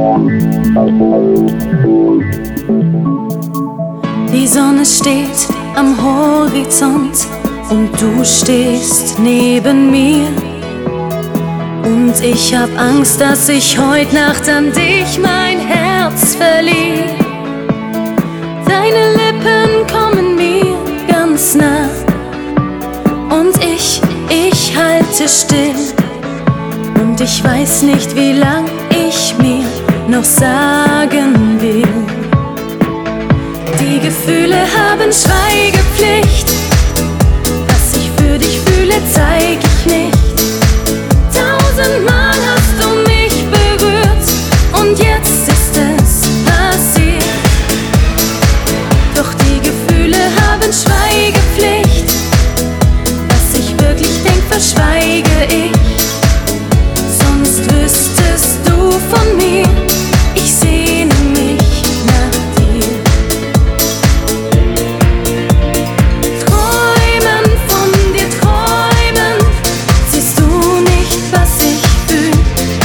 Die Sonne steht am Horizont und du stehst neben mir. Und ich hab Angst, dass ich heut Nacht an dich mein Herz verliere. Deine Lippen kommen mir ganz nah und ich halte still. Und ich weiß nicht, wie lang ich mir noch sagen will. Die Gefühle haben Schweigepflicht. Was ich für dich fühle, zeig ich nicht. 1000-mal hast du mich berührt und jetzt ist es passiert. Doch die Gefühle haben Schweigepflicht. Was ich wirklich denk, verschweige ich. Sonst wüsstest du von mir, ich sehne mich nach dir. Träumen von dir, träumen, siehst du nicht, was ich fühl?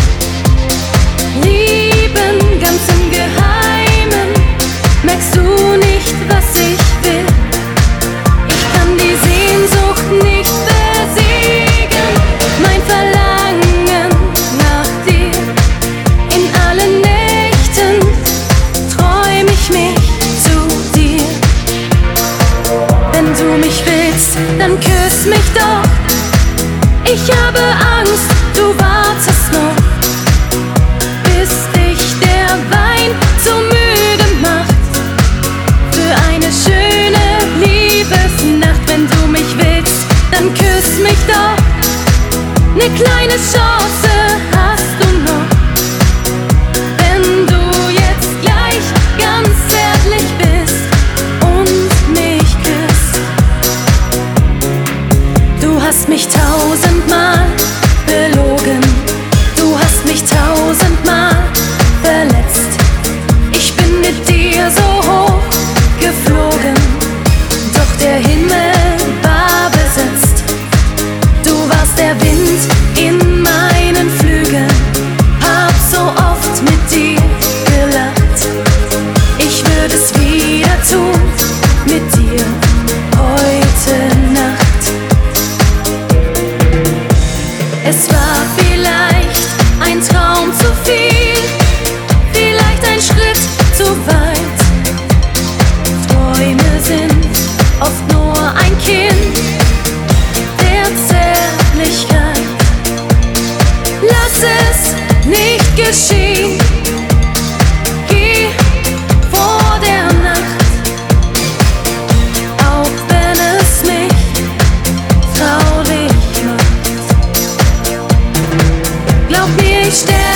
Lieben ganz im Geheimen, merkst du nicht, was ich will? Ich kann die Sehnsucht nicht besiegen, mein Verlangen nach dir. In allen Nächten träum ich mich zu dir. Wenn du mich willst, dann küss mich doch. Ich habe Angst, du wartest noch, bis dich der Wein zu müde macht. Für eine schöne Liebesnacht. Wenn du mich willst, dann küss mich doch. Ne kleine Chance hast du noch. Wenn du jetzt gleich ganz zärtlich bist und mich küsst. Du hast mich 1000-mal belogen. Du hast mich 1000-mal verletzt. Ich bin mit dir so hoch geflogen, doch der Himmel war besetzt. Du warst der Wind in meinen Flügeln, hab so oft mit dir gelacht. Ich würde es wieder tun, mit dir heute Nacht. Es war vielleicht ein Traum zu viel, vielleicht ein Schritt zu weit. Träume sind oft nur ein Kind der Zärtlichkeit. Lass es nicht geschehen, geh vor der Nacht, auch wenn es mich traurig macht. Glaub mir, ich sterbe